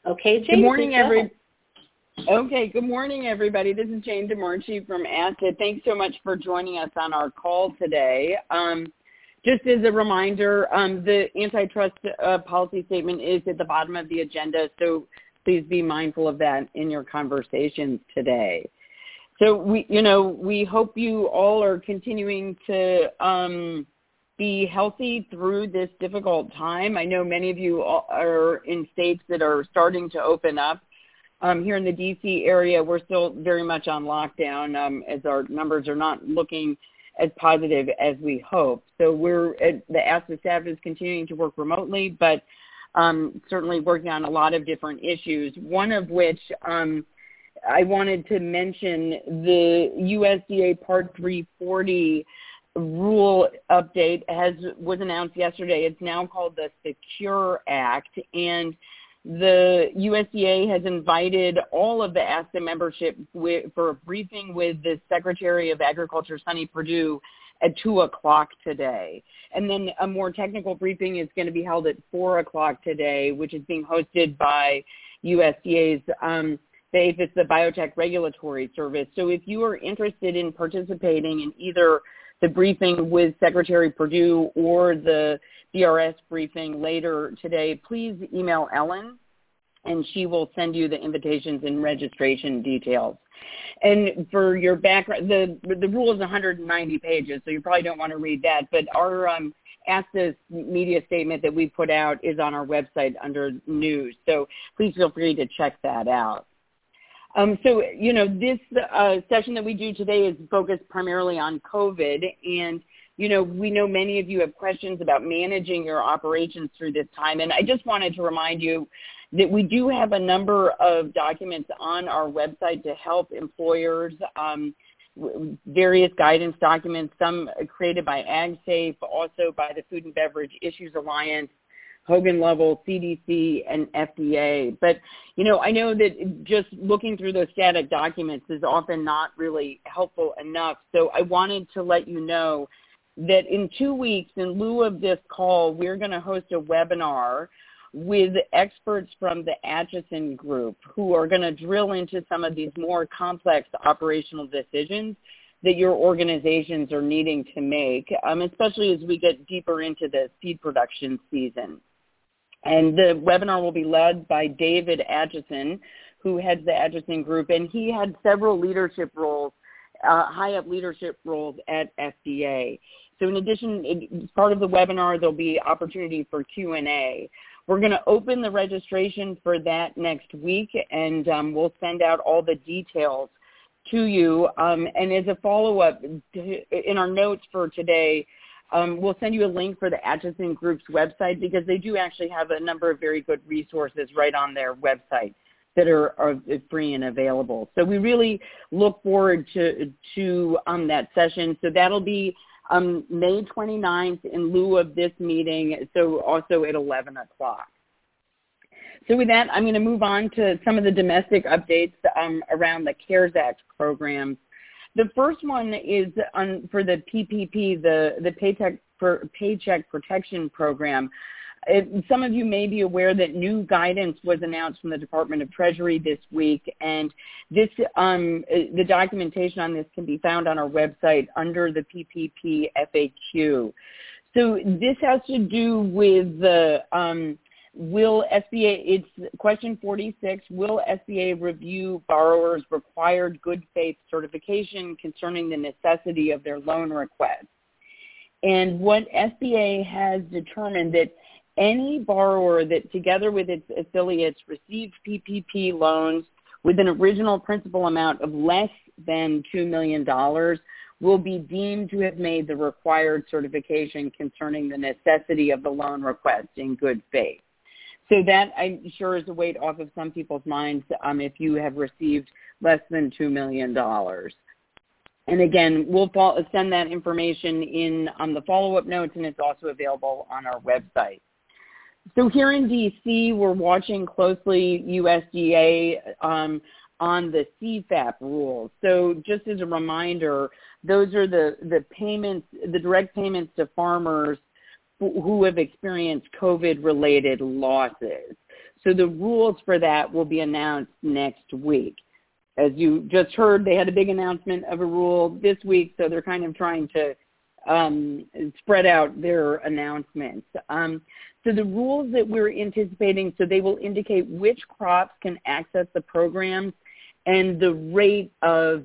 Okay, Jane. Good morning, Good morning, everybody. This is Jane DeMarchi from ASTA. Thanks so much for joining us on our call today. Just as a reminder, the antitrust policy statement is at the bottom of the agenda, so please be mindful of that in your conversations today. So we hope you all are continuing to be healthy through this difficult time. I know many of you are in states that are starting to open up. Here in the D.C. area, we're still very much on lockdown as our numbers are not looking as positive as we hope. So the ASTA staff is continuing to work remotely, but certainly working on a lot of different issues, one of which I wanted to mention the USDA Part 340 rule update was announced yesterday. It's now called the Secure Act, and the USDA has invited all of the ASTA membership for a briefing with the Secretary of Agriculture, Sonny Perdue, at 2 o'clock today. And then a more technical briefing is going to be held at 4 o'clock today, which is being hosted by USDA's the Biotech Regulatory Service. So if you are interested in participating in either the briefing with Secretary Perdue or the BRS briefing later today, please email Ellen, and she will send you the invitations and registration details. And for your background, the rule is 190 pages, so you probably don't want to read that, but our ASTA media statement that we put out is on our website under news, so please feel free to check that out. This session that we do today is focused primarily on COVID, and we know many of you have questions about managing your operations through this time, and I just wanted to remind you that we do have a number of documents on our website to help employers, various guidance documents, some created by AgSafe, also by the Food and Beverage Issues Alliance, Hogan Lovells, CDC, and FDA. But, I know that just looking through those static documents is often not really helpful enough, so I wanted to let you know that in 2 weeks, in lieu of this call, we're going to host a webinar with experts from the Atchison Group who are going to drill into some of these more complex operational decisions that your organizations are needing to make, especially as we get deeper into the seed production season. And the webinar will be led by David Atchison, who heads the Atchison Group, and he had several leadership roles, high-up leadership roles at FDA. So in addition, as part of the webinar, there'll be opportunity for Q&A. We're going to open the registration for that next week, and we'll send out all the details to you. And as a follow-up, in our notes for today, we'll send you a link for the Atchison Group's website because they do actually have a number of very good resources right on their website that are free and available. So we really look forward to that session. So that'll be May 29th in lieu of this meeting, so also at 11 o'clock. So with that, I'm going to move on to some of the domestic updates around the CARES Act programs. The first one is for the PPP, the Paycheck Protection Program. Some of you may be aware that new guidance was announced from the Department of Treasury this week, and this the documentation on this can be found on our website under the PPP FAQ. So this has to do with the will SBA, it's question 46, will SBA review borrowers' required good faith certification concerning the necessity of their loan request? And what SBA has determined that any borrower that together with its affiliates received PPP loans with an original principal amount of less than $2 million will be deemed to have made the required certification concerning the necessity of the loan request in good faith. So that, I'm sure, is a weight off of some people's minds if you have received less than $2 million. And again, we'll send that information in on the follow-up notes, and it's also available on our website. So here in D.C., we're watching closely USDA on the CFAP rules. So just as a reminder, those are the payments, the direct payments to farmers who have experienced COVID-related losses. So the rules for that will be announced next week. As you just heard, they had a big announcement of a rule this week, so they're kind of trying to spread out their announcements. So the rules that we're anticipating, so they will indicate which crops can access the programs and the rate of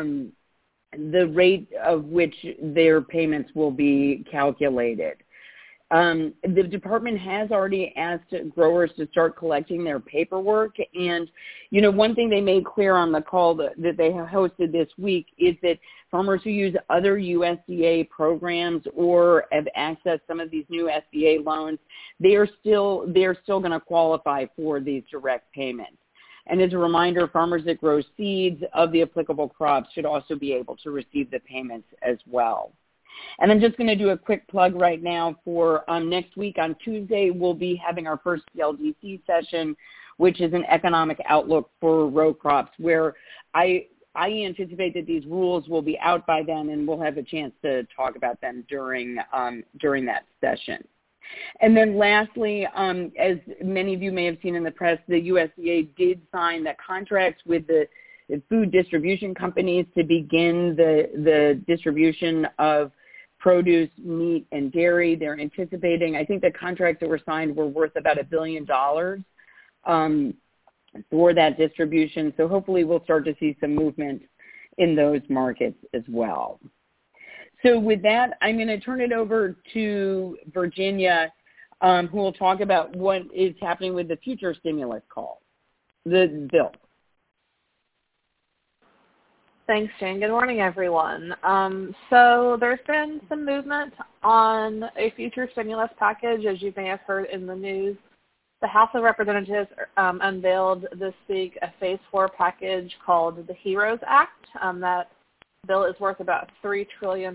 which their payments will be calculated. The department has already asked growers to start collecting their paperwork. And, you know, one thing they made clear on the call that they hosted this week is that farmers who use other USDA programs or have accessed some of these new SBA loans, they're still going to qualify for these direct payments. And as a reminder, farmers that grow seeds of the applicable crops should also be able to receive the payments as well. And I'm just going to do a quick plug right now for next week on Tuesday, we'll be having our first CLDC session, which is an economic outlook for row crops, where I anticipate that these rules will be out by then, and we'll have a chance to talk about them during that session. And then lastly, as many of you may have seen in the press, the USDA did sign the contracts with the food distribution companies to begin the distribution of produce, meat, and dairy. They're anticipating, I think the contracts that were signed were worth about $1 billion for that distribution. So hopefully we'll start to see some movement in those markets as well. So with that, I'm going to turn it over to Virginia, who will talk about what is happening with the future stimulus the bill. Thanks, Jane. Good morning, everyone. So there's been some movement on a future stimulus package, as you may have heard in the news. The House of Representatives unveiled this week a Phase 4 package called the HEROES Act. That bill is worth about $3 trillion.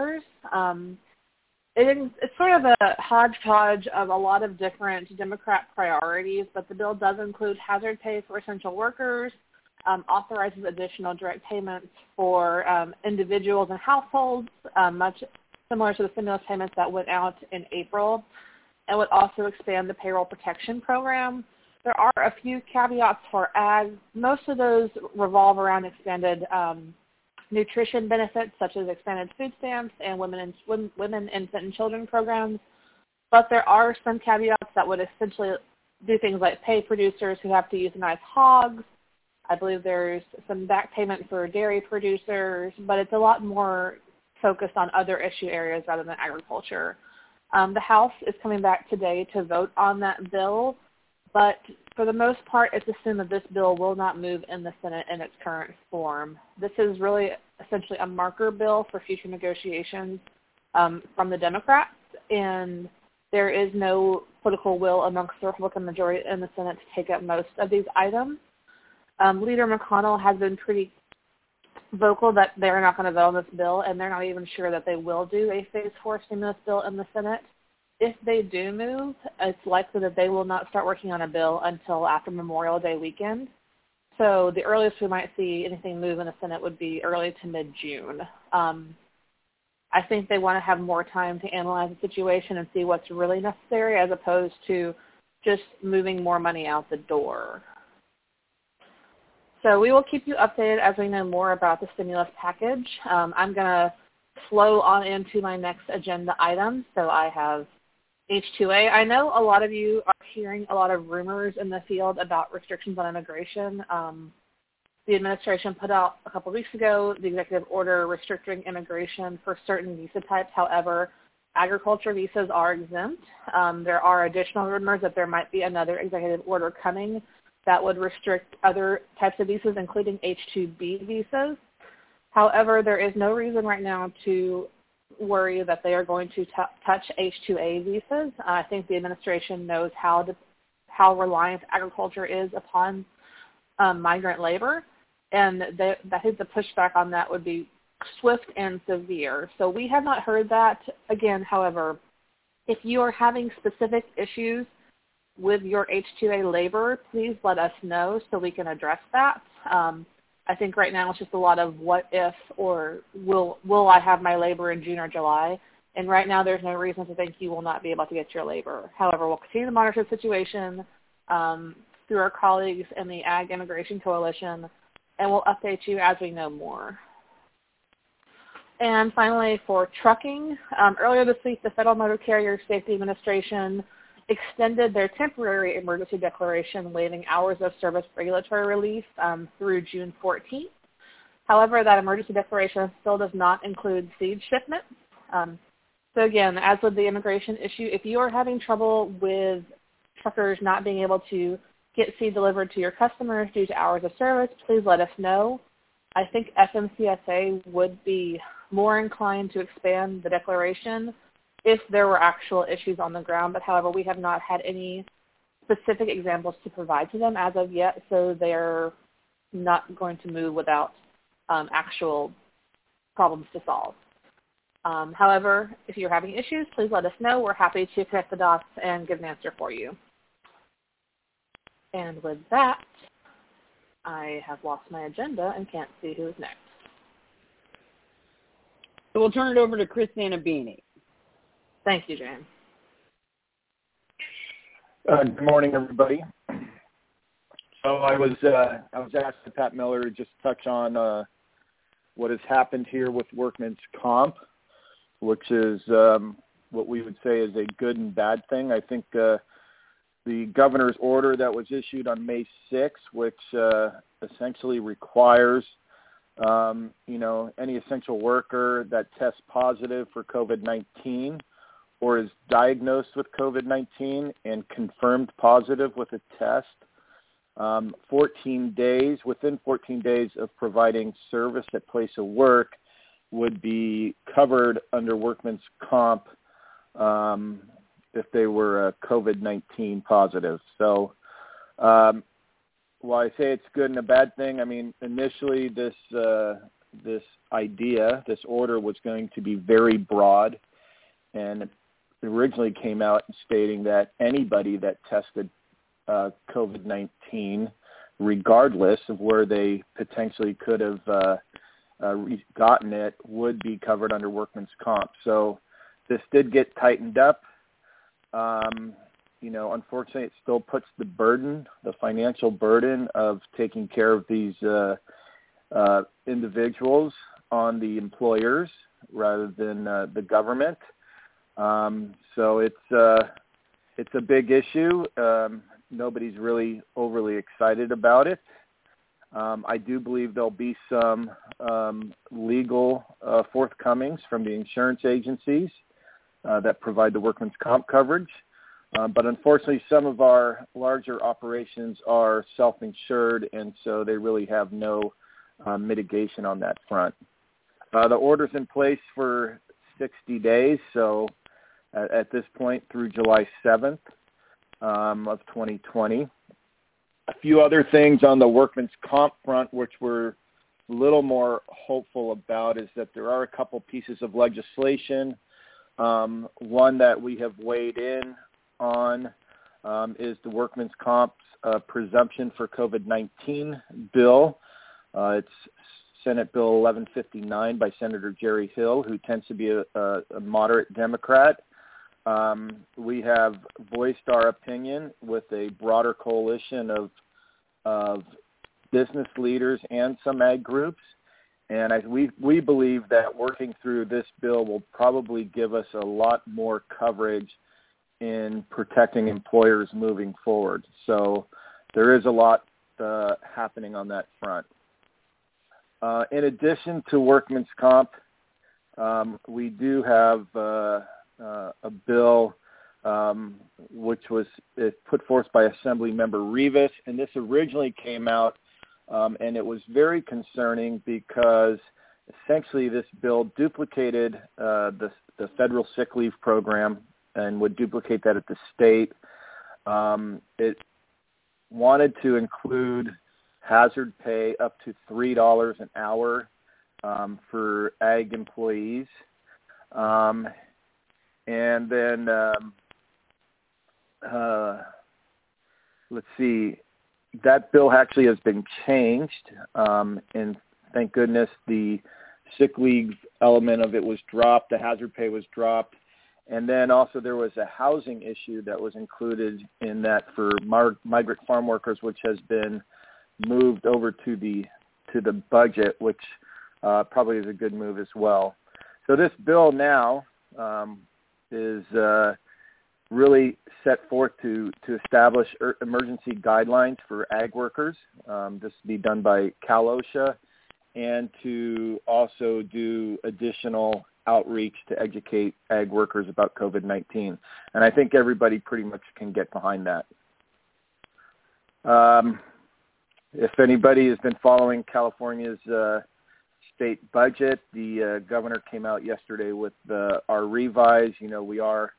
It's sort of a hodgepodge of a lot of different Democrat priorities, but the bill does include hazard pay for essential workers, authorizes additional direct payments for individuals and households, much similar to the stimulus payments that went out in April, and would also expand the payroll protection program. There are a few caveats for ag. Most of those revolve around expanded nutrition benefits, such as expanded food stamps and women, infant, and children programs. But there are some caveats that would essentially do things like pay producers who have to euthanize hogs. I believe there's some back payment for dairy producers, but it's a lot more focused on other issue areas rather than agriculture. The House is coming back today to vote on that bill, but for the most part, it's assumed that this bill will not move in the Senate in its current form. This is really essentially a marker bill for future negotiations from the Democrats, and there is no political will amongst the Republican majority in the Senate to take up most of these items. Leader McConnell has been pretty vocal that they're not going to vote on this bill, and they're not even sure that they will do a Phase 4 stimulus bill in the Senate. If they do move, it's likely that they will not start working on a bill until after Memorial Day weekend. So the earliest we might see anything move in the Senate would be early to mid-June. I think they want to have more time to analyze the situation and see what's really necessary as opposed to just moving more money out the door. So we will keep you updated as we know more about the stimulus package. I'm going to flow on into my next agenda item. So I have H-2A. I know a lot of you are hearing a lot of rumors in the field about restrictions on immigration. The administration put out a couple of weeks ago the executive order restricting immigration for certain visa types. However, agriculture visas are exempt. There are additional rumors that there might be another executive order coming that would restrict other types of visas, including H-2B visas. However, there is no reason right now to worry that they are going to touch H-2A visas. I think the administration knows how reliant agriculture is upon migrant labor, and I think the pushback on that would be swift and severe. So we have not heard that. Again, however, if you are having specific issues with your H-2A labor, please let us know so we can address that. I think right now it's just a lot of what if or will I have my labor in June or July? And right now there's no reason to think you will not be able to get your labor. However, we'll continue to monitor the situation. through our colleagues in the Ag Immigration Coalition, and we'll update you as we know more. And finally, for trucking, earlier this week, the Federal Motor Carrier Safety Administration extended their temporary emergency declaration waiving hours of service regulatory relief through June 14th. However, that emergency declaration still does not include seed shipments. So again, as with the immigration issue, if you are having trouble with truckers not being able to get seed delivered to your customers due to hours of service, please let us know. I think FMCSA would be more inclined to expand the declaration if there were actual issues on the ground. But however, we have not had any specific examples to provide to them as of yet, so they're not going to move without actual problems to solve. However, if you're having issues, please let us know. We're happy to connect the dots and give an answer for you. And with that, I have lost my agenda and can't see who is next. So we'll turn it over to Chris Sanabini. Thank you, Jane. Good morning, everybody. So I was asked by Pat Miller to just touch on what has happened here with workman's comp, which is what we would say is a good and bad thing. I think the governor's order that was issued on May 6th, which essentially requires any essential worker that tests positive for COVID-19 or is diagnosed with COVID-19 and confirmed positive with a test, within 14 days of providing service at place of work would be covered under workman's comp if they were COVID-19 positive. So while I say it's good and a bad thing, I mean, initially this order was going to be very broad, and it originally came out stating that anybody that tested COVID-19, regardless of where they potentially could have gotten it, would be covered under workman's comp. So this did get tightened up. Unfortunately, it still puts the financial burden of taking care of these individuals on the employers rather than the government. So it's a big issue. Nobody's really overly excited about it. I do believe there'll be some legal forthcomings from the insurance agencies that provide the workman's comp coverage. But unfortunately, some of our larger operations are self-insured, and so they really have no mitigation on that front. The order's in place for 60 days, so at this point through July 7th of 2020. A few other things on the workman's comp front, which we're a little more hopeful about, is that there are a couple pieces of legislation. One that we have weighed in on is the workman's comp's presumption for COVID-19 bill. It's Senate Bill 1159 by Senator Jerry Hill, who tends to be a moderate Democrat. We have voiced our opinion with a broader coalition of business leaders and some ag groups. And we believe that working through this bill will probably give us a lot more coverage in protecting employers moving forward. So there is a lot happening on that front. In addition to workman's comp, we do have a bill which was put forth by Assembly Member Rivas, and this originally came out, and it was very concerning because essentially this bill duplicated the federal sick leave program and would duplicate that at the state. It wanted to include hazard pay up to $3 an hour for ag employees. And then, let's see, that bill actually has been changed, and thank goodness the sick leave element of it was dropped, the hazard pay was dropped, And then also there was a housing issue that was included in that for migrant farm workers, which has been moved over to the budget, which probably is a good move as well. So this bill now is really set forth to establish emergency guidelines for ag workers. This will be done by Cal OSHA, and to also do additional outreach to educate ag workers about COVID-19. And I think everybody pretty much can get behind that. If anybody has been following California's state budget, the governor came out yesterday with our revise. You know, we are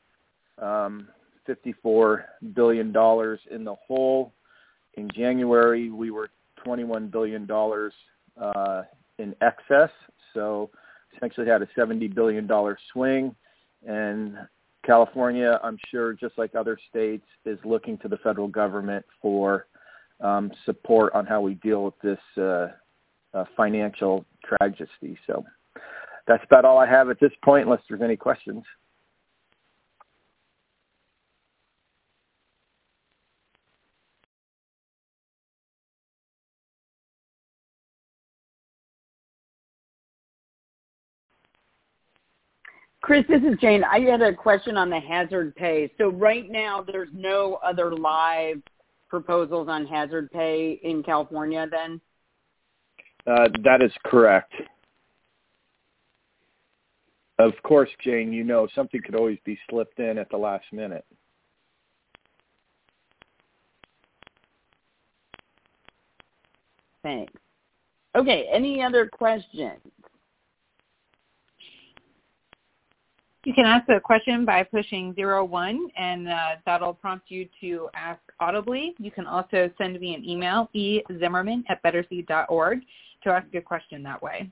$54 billion in the hole. In January, we were $21 billion in excess. So essentially had a $70 billion swing. And California, I'm sure, just like other states, is looking to the federal government for support on how we deal with this financial tragedy. So that's about all I have at this point, unless there's any questions. Chris, this is Jane. I had a question on the hazard pay. So right now there's no other live proposals on hazard pay in California then? That is correct. Of course, Jane, you know something could always be slipped in at the last minute. Thanks. Okay, any other questions? You can ask a question by pushing 01, and that'll prompt you to ask audibly. You can also send me an email, ezimmerman@betterseed.org, to ask a question that way.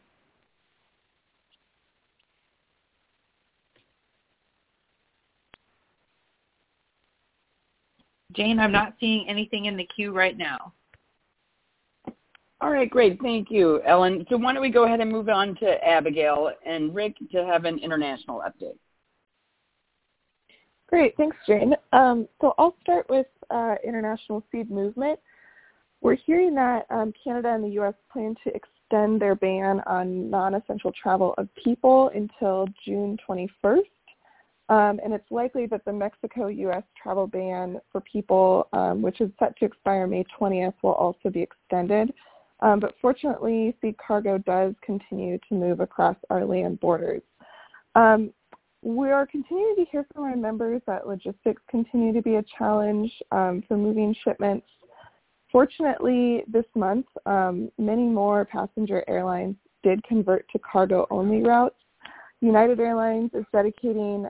Jane, I'm not seeing anything in the queue right now. All right, great. Thank you, Ellen. So why don't we go ahead and move on to Abigail and Rick to have an international update. Great. Thanks, Jane. So I'll start with international seed movement. We're hearing that Canada and the U.S. plan to extend their ban on non-essential travel of people until June 21st. And it's likely that the Mexico-U.S. travel ban for people, which is set to expire May 20th, will also be extended. But fortunately, seed cargo does continue to move across our land borders. We are continuing to hear from our members that logistics continue to be a challenge for moving shipments. Fortunately, this month, many more passenger airlines did convert to cargo-only routes. United Airlines is dedicating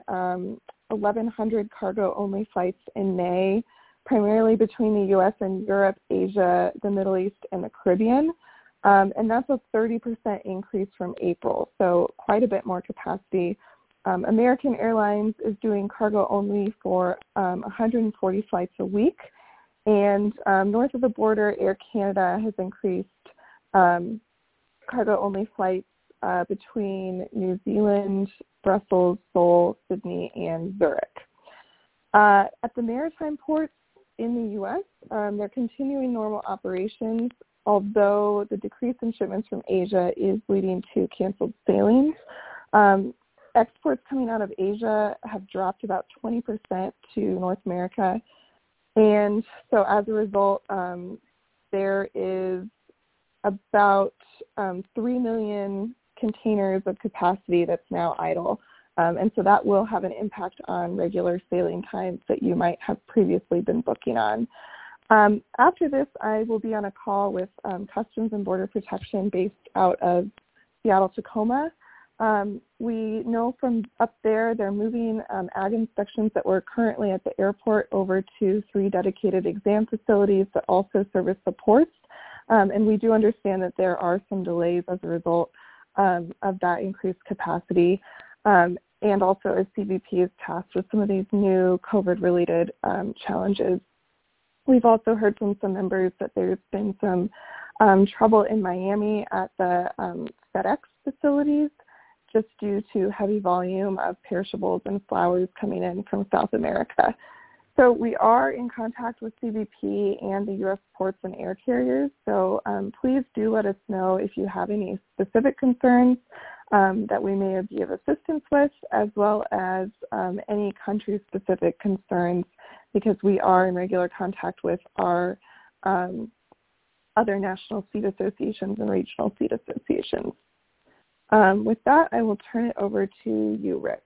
1,100 cargo-only flights in May, primarily between the U.S. and Europe, Asia, the Middle East, and the Caribbean. And that's a 30% increase from April, so quite a bit more capacity. American Airlines is doing cargo only for 140 flights a week. And north of the border, Air Canada has increased cargo-only flights between New Zealand, Brussels, Seoul, Sydney, and Zurich. At the maritime ports in the U.S., they're continuing normal operations, although the decrease in shipments from Asia is leading to canceled sailings. Exports coming out of Asia have dropped about 20% to North America. And so as a result, there is about 3 million containers of capacity that's now idle. And so that will have an impact on regular sailing times that you might have previously been booking on. After this, I will be on a call with Customs and Border Protection based out of Seattle-Tacoma. We know from up there they're moving ag inspections that were currently at the airport over to 3 dedicated exam facilities that also service the ports. And we do understand that there are some delays as a result of that increased capacity. And also as CBP is tasked with some of these new COVID-related challenges. We've also heard from some members that there's been some trouble in Miami at the FedEx facilities just due to heavy volume of perishables and flowers coming in from South America. So we are in contact with CBP and the U.S. ports and air carriers. So please do let us know if you have any specific concerns that we may be of assistance with, as well as any country-specific concerns, because we are in regular contact with our other national seed associations and regional seed associations. With that, I will turn it over to you, Rick.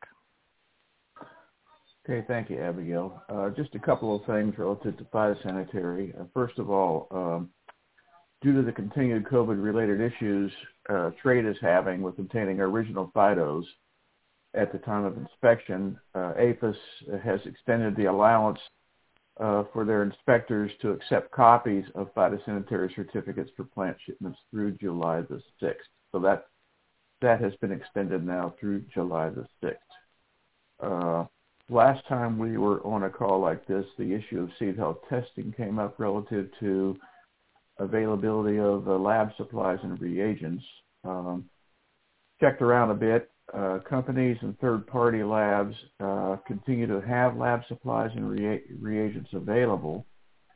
Okay, thank you, Abigail. Just a couple of things relative to phytosanitary. First of all, due to the continued COVID-related issues trade is having with obtaining original phytos at the time of inspection, APHIS has extended the allowance for their inspectors to accept copies of phytosanitary certificates for plant shipments through July the 6th. So that has been extended now through July the 6th. Last time we were on a call like this, the issue of seed health testing came up relative to availability of lab supplies and reagents. Checked around a bit. Companies and third-party labs continue to have lab supplies and reagents available,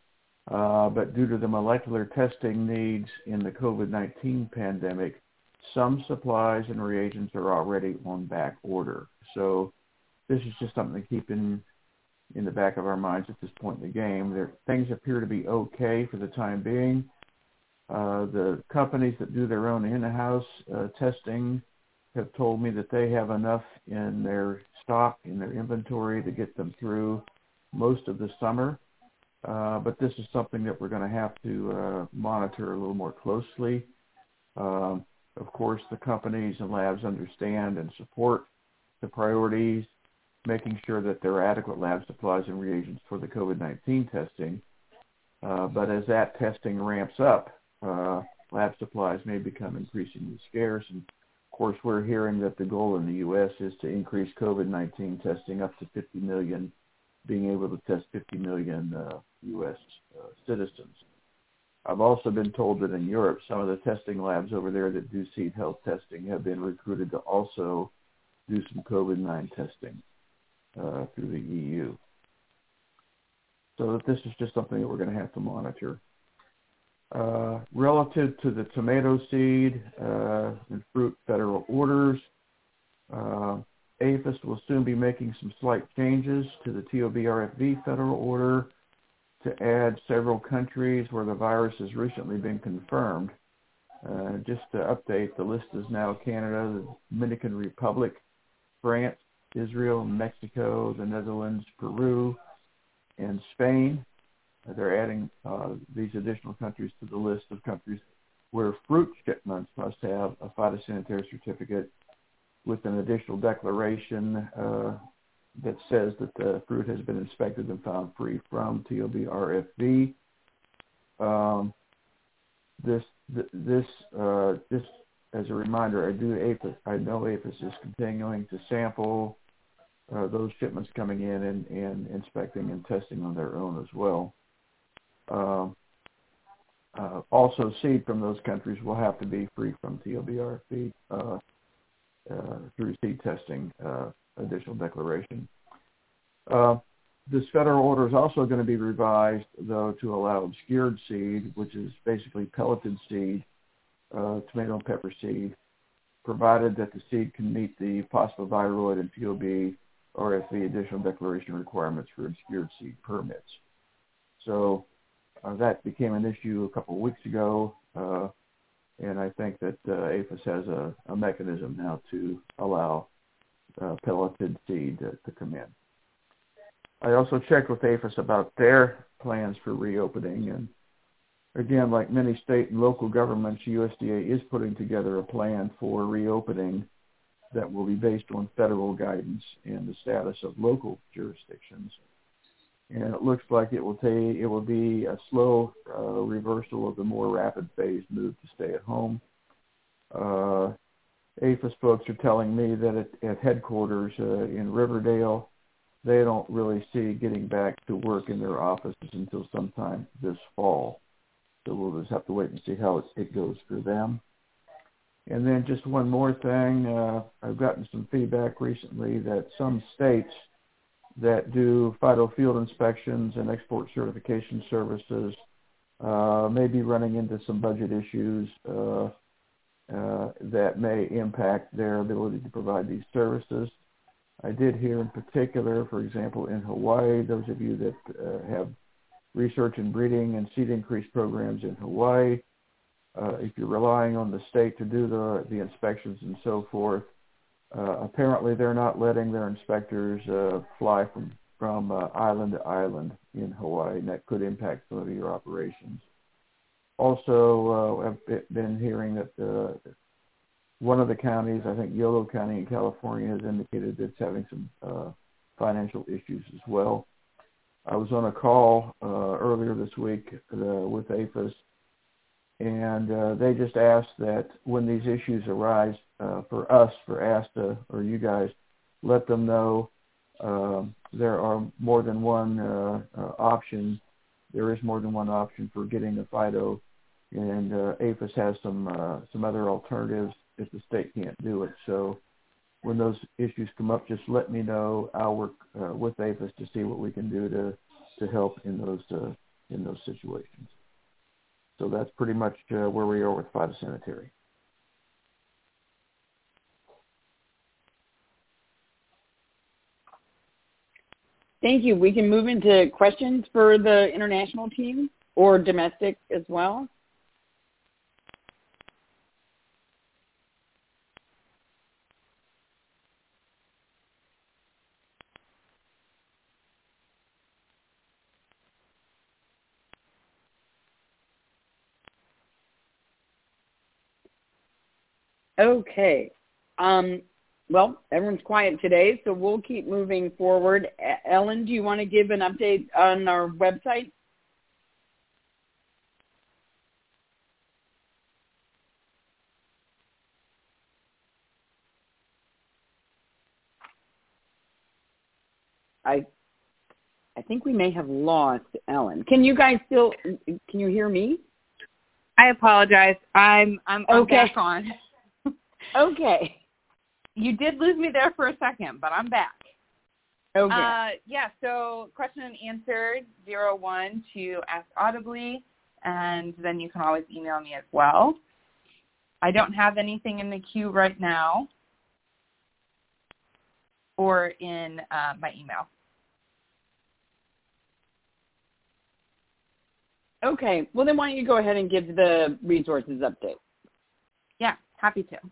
but due to the molecular testing needs in the COVID-19 pandemic, some supplies and reagents are already on back order. So this is just something to keep in the back of our minds at this point in the game. Things appear to be okay for the time being. The companies that do their own in-house testing have told me that they have enough in their stock, in their inventory, to get them through most of the summer. But this is something that we're going to have to monitor a little more closely. Of course, the companies and labs understand and support the priorities, making sure that there are adequate lab supplies and reagents for the COVID-19 testing. But as that testing ramps up, lab supplies may become increasingly scarce. And of course, we're hearing that the goal in the U.S. is to increase COVID-19 testing up to 50 million, being able to test 50 million U.S. citizens. I've also been told that in Europe, some of the testing labs over there that do seed health testing have been recruited to also do some COVID-19 testing through the EU. So this is just something that we're going to have to monitor. Relative to the tomato seed and fruit federal orders, APHIS will soon be making some slight changes to the TOB-RFV federal order to add several countries where the virus has recently been confirmed. Just to update, the list is now Canada, the Dominican Republic, France, Israel, Mexico, the Netherlands, Peru, and Spain. They're adding these additional countries to the list of countries where fruit shipments must have a phytosanitary certificate with an additional declaration that says that the fruit has been inspected and found free from TOB-RFV. This, as a reminder, I know APHIS is continuing to sample those shipments coming in and inspecting and testing on their own as well. Also, seed from those countries will have to be free from TOB-RFV through seed testing additional declaration. This federal order is also going to be revised, though, to allow obscured seed, which is basically pelleted seed, tomato and pepper seed, provided that the seed can meet the phosphoviroid and TOB-RFV additional declaration requirements for obscured seed permits. So that became an issue a couple of weeks ago, and I think that APHIS has a mechanism now to allow pelleted seed to come in. I also checked with APHIS about their plans for reopening, and again, like many state and local governments, USDA is putting together a plan for reopening that will be based on federal guidance and the status of local jurisdictions. And it looks like it will be a slow reversal of the more rapid phase move to stay at home. APHIS folks are telling me that at headquarters in Riverdale, they don't really see getting back to work in their offices until sometime this fall. So we'll just have to wait and see how it goes for them. And then just one more thing, I've gotten some feedback recently that some states that do FIDO field inspections and export certification services may be running into some budget issues that may impact their ability to provide these services. I did hear in particular, for example, in Hawaii, those of you that have research and breeding and seed increase programs in Hawaii, if you're relying on the state to do the inspections and so forth, apparently they're not letting their inspectors fly from island to island in Hawaii, and that could impact some of your operations. Also, I've been hearing that one of the counties, I think Yolo County in California, has indicated that it's having some financial issues as well. I was on a call earlier this week with APHIS, and they just asked that when these issues arise for us, for ASTA or you guys, let them know there are more than one option. There is more than one option for getting a FIDO, and APHIS has some other alternatives if the state can't do it. So when those issues come up, just let me know. I'll work with APHIS to see what we can do to help in those situations. So that's pretty much where we are with phytosanitary. Thank you. We can move into questions for the international team or domestic as well. Okay. Well, everyone's quiet today, so we'll keep moving forward. Ellen, do you want to give an update on our website? I think we may have lost Ellen. Can you guys still? Can you hear me? I apologize. I'm okay. Back on. Okay. You did lose me there for a second, but I'm back. Okay. So question and answer 01 to Ask Audibly, and then you can always email me as well. I don't have anything in the queue right now or in my email. Okay. Well, then why don't you go ahead and give the resources update? Yeah, happy to.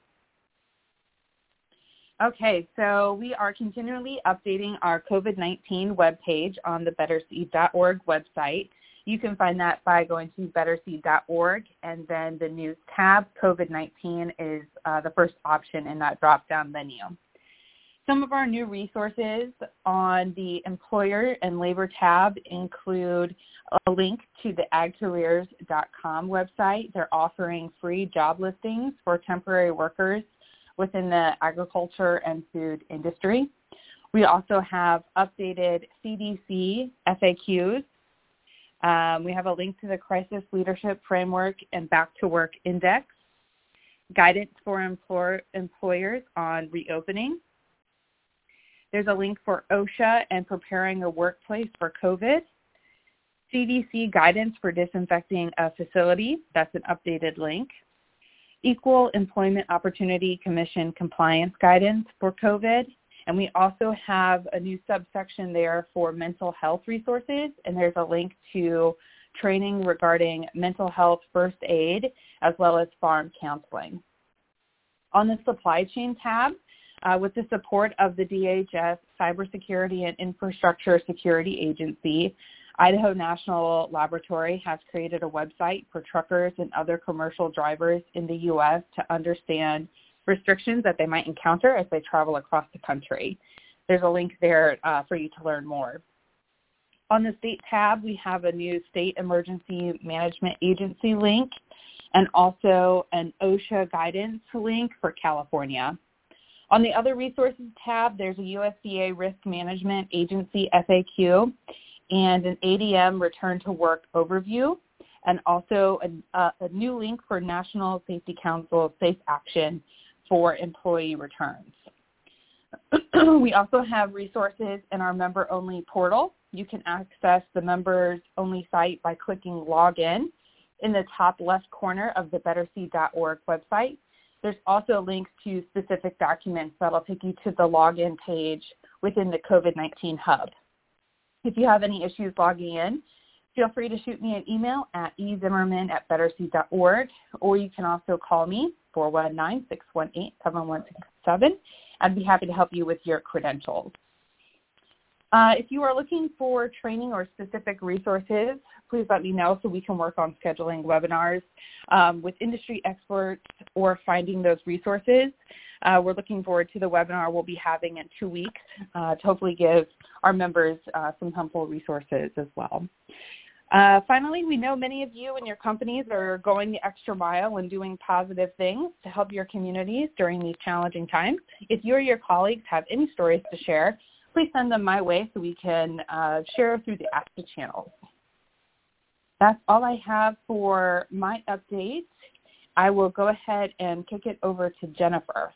Okay, so we are continually updating our COVID-19 webpage on the betterseed.org website. You can find that by going to betterseed.org, and then the news tab, COVID-19, is the first option in that drop-down menu. Some of our new resources on the employer and labor tab include a link to the agcareers.com website. They're offering free job listings for temporary workers within the agriculture and food industry. We also have updated CDC FAQs. We have a link to the Crisis Leadership Framework and Back to Work Index, guidance for employers on reopening. There's a link for OSHA and preparing a workplace for COVID, CDC guidance for disinfecting a facility. That's an updated link. Equal Employment Opportunity Commission compliance guidance for COVID. And we also have a new subsection there for mental health resources, and there's a link to training regarding mental health first aid as well as farm counseling. On the supply chain tab, with the support of the DHS Cybersecurity and Infrastructure Security Agency, Idaho National Laboratory has created a website for truckers and other commercial drivers in the U.S. to understand restrictions that they might encounter as they travel across the country. There's a link there for you to learn more. On the state tab, we have a new State Emergency Management Agency link and also an OSHA guidance link for California. On the Other Resources tab, there's a USDA Risk Management Agency FAQ and an ADM Return to Work overview. and also a new link for National Safety Council Safe Action for employee returns. We also have resources in our member-only portal. You can access the members-only site by clicking Login in the top left corner of the betterseed.org website. There's also links to specific documents that will take you to the login page within the COVID-19 hub. If you have any issues logging in, feel free to shoot me an email at ezimmerman@betterseed.org, or you can also call me, 419-618-7167. I'd be happy to help you with your credentials. If you are looking for training or specific resources, please let me know so we can work on scheduling webinars with industry experts or finding those resources. We're looking forward to the webinar we'll be having in 2 weeks to hopefully give our members some helpful resources as well. Finally, we know many of you and your companies are going the extra mile and doing positive things to help your communities during these challenging times. If you or your colleagues have any stories to share, please send them my way so we can share through the ASTA channels. That's all I have for my update. I will go ahead and kick it over to Jennifer.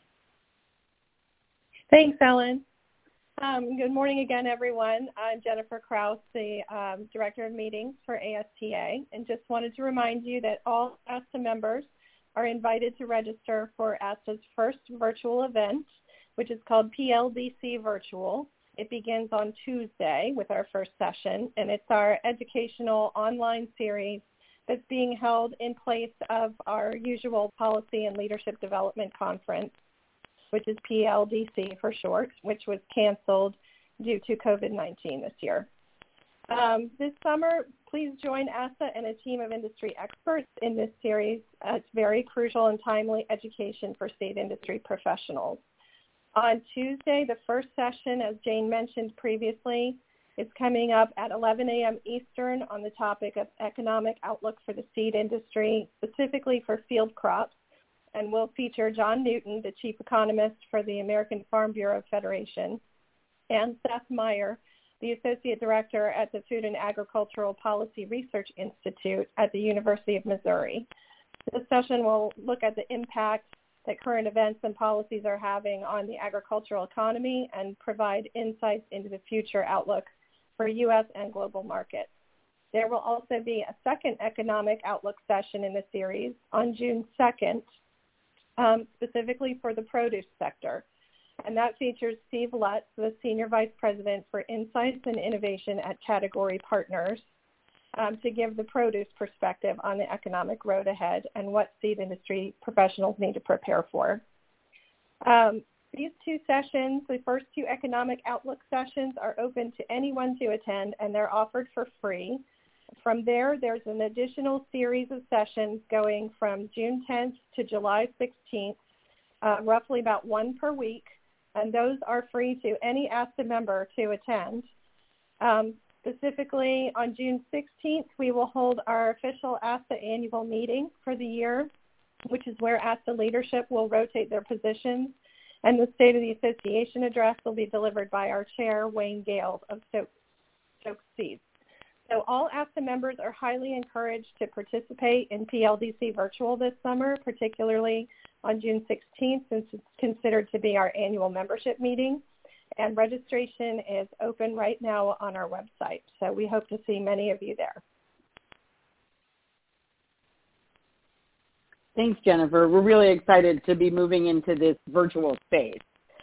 Thanks, Ellen. Good morning again, everyone. I'm Jennifer Kraus, the Director of Meetings for ASTA, and just wanted to remind you that all ASTA members are invited to register for ASTA's first virtual event, which is called PLDC Virtual. It begins on Tuesday with our first session, and it's our educational online series that's being held in place of our usual Policy and Leadership Development Conference, which is PLDC for short, which was canceled due to COVID-19 this year. This summer, please join ASTA and a team of industry experts in this series. It's very crucial and timely education for state industry professionals. On Tuesday, the first session, as Jane mentioned previously, is coming up at 11 a.m. Eastern on the topic of economic outlook for the seed industry, specifically for field crops, and will feature John Newton, the Chief Economist for the American Farm Bureau Federation, and Seth Meyer, the Associate Director at the Food and Agricultural Policy Research Institute at the University of Missouri. This session will look at the impact that current events and policies are having on the agricultural economy and provide insights into the future outlook for U.S. and global markets. There will also be a second economic outlook session in the series on June 2nd, specifically for the produce sector. And that features Steve Lutz, the Senior Vice President for Insights and Innovation at Category Partners, to give the produce perspective on the economic road ahead and what seed industry professionals need to prepare for. These two sessions, the first two economic outlook sessions, are open to anyone to attend, and they're offered for free. From there, there's an additional series of sessions going from June 10th to July 16th, roughly about one per week, and those are free to any ASTA member to attend. Specifically, on June 16th, we will hold our official ASTA annual meeting for the year, which is where ASTA leadership will rotate their positions, and the State of the Association address will be delivered by our chair, Wayne Gale of Stokes Seeds. So all ASTA members are highly encouraged to participate in PLDC Virtual this summer, particularly on June 16th, since it's considered to be our annual membership meeting. And registration is open right now on our website. So we hope to see many of you there. Thanks, Jennifer. We're really excited to be moving into this virtual space.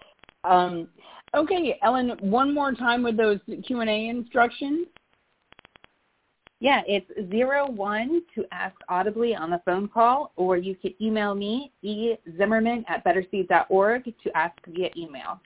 Okay, Ellen, one more time with those Q&A instructions. Yeah, it's 01 to ask audibly on the phone call, or you can email me, ezimmerman@betterseed.org, to ask via email.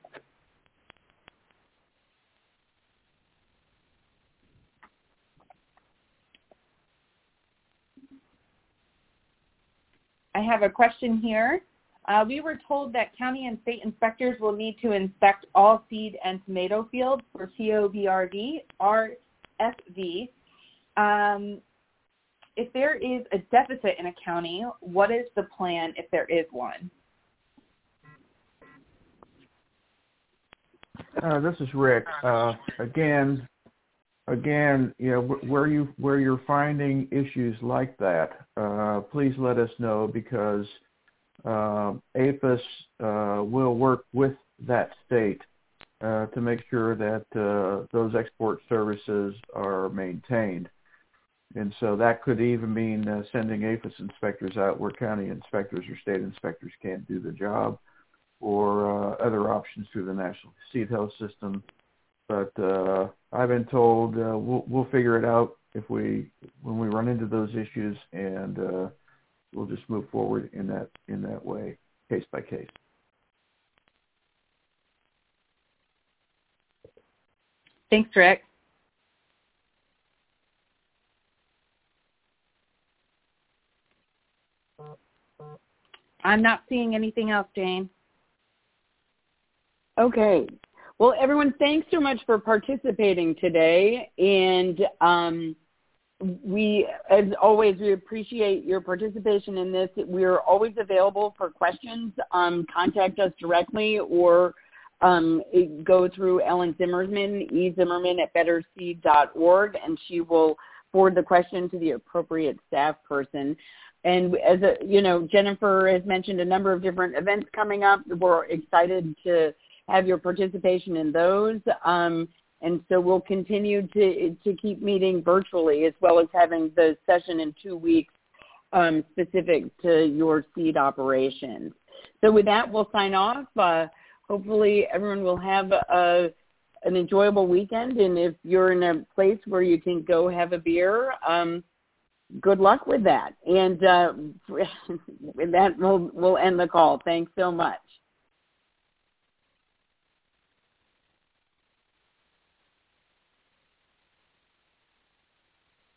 I have a question here. We were told that county and state inspectors will need to inspect all seed and tomato fields for TOBRV, RSV. If there is a deficit in a county, what is the plan if there is one? This is Rick. Again, again, where you're finding issues like that, please let us know, because APHIS will work with that state to make sure that those export services are maintained. And so that could even mean sending APHIS inspectors out where county inspectors or state inspectors can't do the job, or other options through the National Seed Health System. But I've been told we'll figure it out when we run into those issues, and we'll just move forward in that way, case by case. Thanks, Rick. I'm not seeing anything else, Jane. Okay. Well, everyone, thanks so much for participating today. And we, as always, we appreciate your participation in this. We're always available for questions. Contact us directly, or go through Ellen Zimmerman, ezimmerman@betterseed.org, and she will forward the question to the appropriate staff person. And as Jennifer has mentioned a number of different events coming up. We're excited to have your participation in those. And so we'll continue to keep meeting virtually, as well as having the session in 2 weeks specific to your seed operations. So with that, we'll sign off. Hopefully everyone will have an enjoyable weekend. And if you're in a place where you can go have a beer, good luck with that. And with that, we'll end the call. Thanks so much.